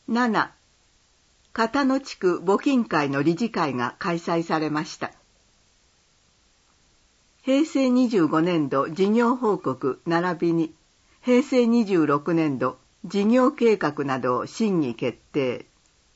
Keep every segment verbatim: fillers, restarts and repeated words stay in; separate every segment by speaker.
Speaker 1: なな、片野地区募金会の理事会が開催されました。へいせいにじゅうごねんど事業報告並びにへいせいにじゅうろくねんど事業計画などを審議決定。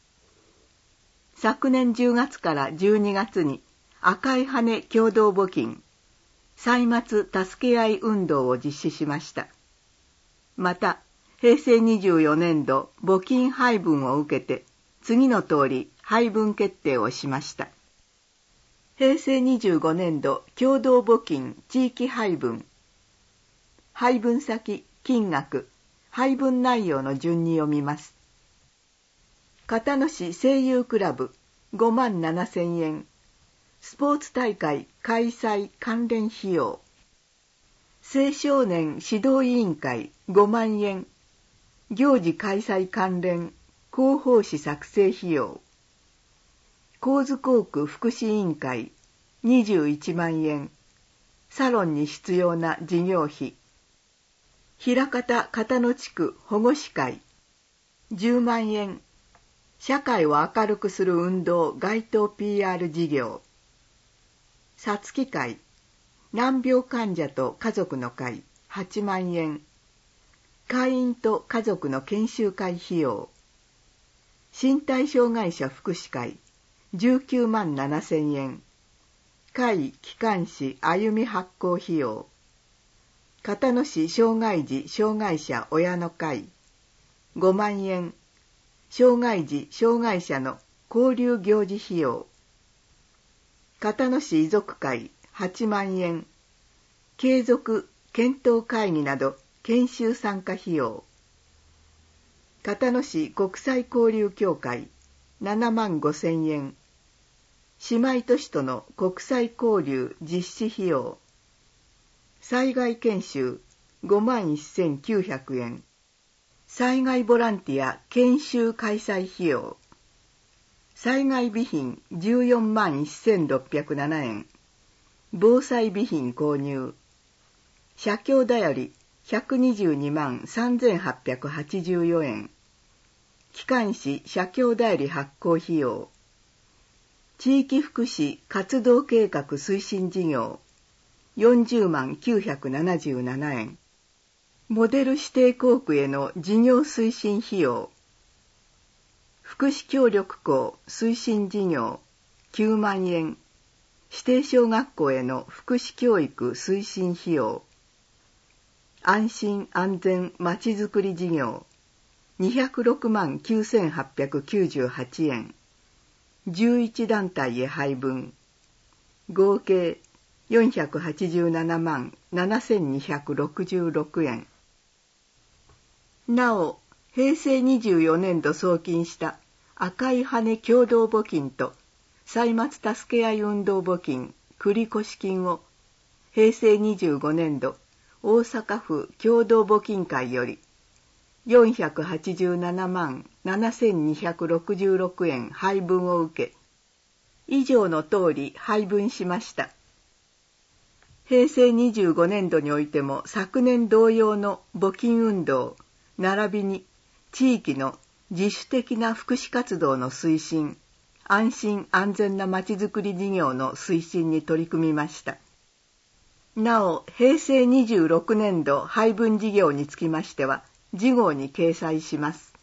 Speaker 1: 昨年じゅうがつからじゅうにがつに赤い羽共同募金、歳末助け合い運動を実施しました。また、へいせいにじゅうよねんど募金配分を受けて次の通り配分決定をしました。へいせいにじゅうごねんど共同募金地域配分、配分先、金額、配分内容の順に読みます。片野市声優クラブごまんななせんえん、スポーツ大会開催関連費用、青少年指導委員会ごまんえん、行事開催関連広報誌作成費用、神津工区福祉委員会にじゅういちまんえん、サロンに必要な事業費、枚方片野地区保護司会じゅうまんえん、社会を明るくする運動街頭 ピーアール 事業、さつき会、難病患者と家族の会はちまんえん、会員と家族の研修会費用、身体障害者福祉会じゅうきゅうまんななせんえん、会機関誌歩み発行費用、片野市障害児障害者親の会ごまんえん、障害児障害者の交流行事費用、片野市遺族会はちまんえん、継続検討会議など研修参加費用、片野市国際交流協会ななまんごせんえん、姉妹都市との国際交流実施費用、災害研修ごまんせんきゅうひゃくえん、災害ボランティア研修開催費用、災害備品じゅうよんまんせんろっぴゃくななえん、防災備品購入、社協だよりひゃくにじゅうにまんさんぜんはっぴゃくはちじゅうよえん、機関誌社協だより発行費用、地域福祉活動計画推進事業よんじゅうまんきゅうひゃくななじゅうななえん、モデル指定校区への事業推進費用、福祉協力校推進事業きゅうまんえん、指定小学校への福祉教育推進費用、安心安全まちづくり事業にひゃくろくまんきゅうせんはっぴゃくきゅうじゅうはちえん、じゅういちだんたいへ配分、合計よんひゃくはちじゅうななまんななせんにひゃくろくじゅうろくえん。なお、へいせいにじゅうよねんど送金した赤い羽共同募金と歳末助け合い運動募金繰越金をへいせいにじゅうごねんど大阪府共同募金会よりよんひゃくはちじゅうななまんななせんにひゃくろくじゅうろくえん配分を受け、以上の通り配分しました。へいせいにじゅうごねんどにおいても昨年同様の募金運動、並びに地域の自主的な福祉活動の推進、安心安全なまちづくり事業の推進に取り組みました。なお、へいせいにじゅうろくねんど配分事業につきましては、次号に掲載します。